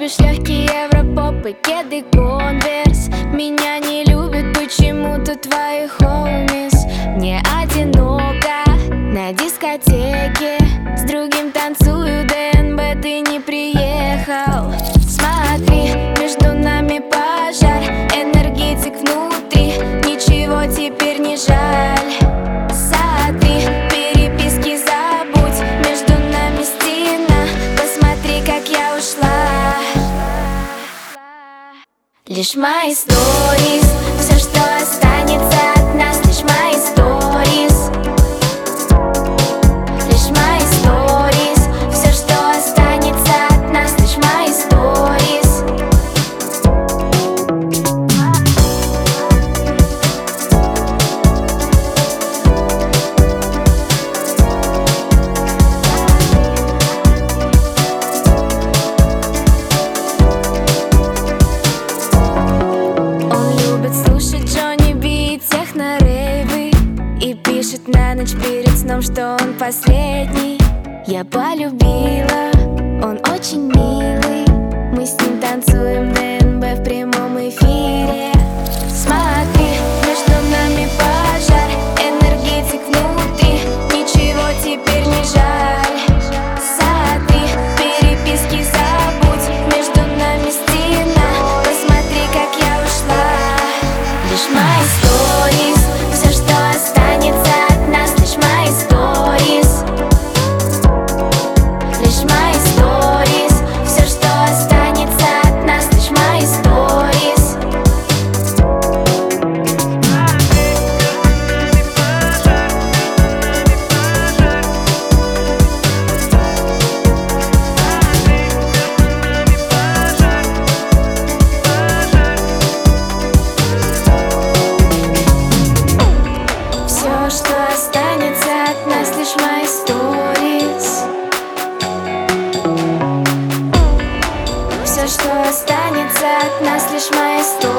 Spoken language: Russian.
любишь легкий европоп и кеды конверс. Меня не любят почему-то твои хоумис. Мне одиноко на дискотеке, с другим танцую ДНБ, ты не приехал. Смотри, между нами пожар, энергетик внутри, ничего теперь не жаль. Сотри, переписки забудь, между нами стена, посмотри, как я ушла. Лишь мои сторис, все, что останется от нас, лишь мои сторис. Лишь мои сторис, все, что останется от нас, лишь мои сторис. Он любит слушать Джонни Би и техно-рейвы, и пишет на ночь перед сном, что он последний. Я полюбила, он очень милый, мы с ним танцуем ДНБ в прямом эфире. Смотри, между нами пожар, энергетик внутри, ничего теперь не жаль. Смотри, переписки забудь, между нами стена, посмотри, как я ушла. Лишь мои сторис, все, что останется от нас, лишь мои сторис. Лишь мои сторис, все, что останется от нас, лишь мои сторис. Все, что останется от нас, лишь мои сторис. Все, что останется от нас, лишь мои сторис.